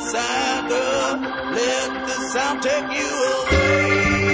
inside, girl. Let the sound take you away.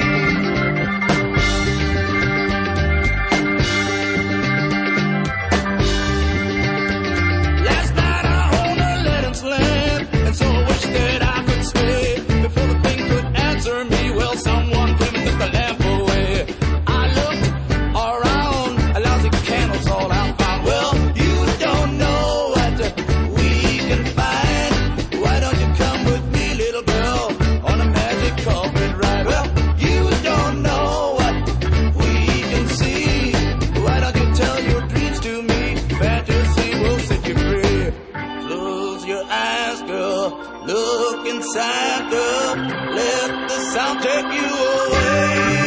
Last night I hold a lead and slam, and so I wish that I could stay before the thing could answer me. Well, someone came and took the lamp away. I looked around, a lousy candle's all I found. Well, you don't know what we can find. Why don't you come with me, little girl, on a magic carpet ride? Well, you don't know what we can see. Why don't you tell your dreams to me? Fantasy will set you free. Close your eyes, girl. Look inside, girl. Let the sound take you away.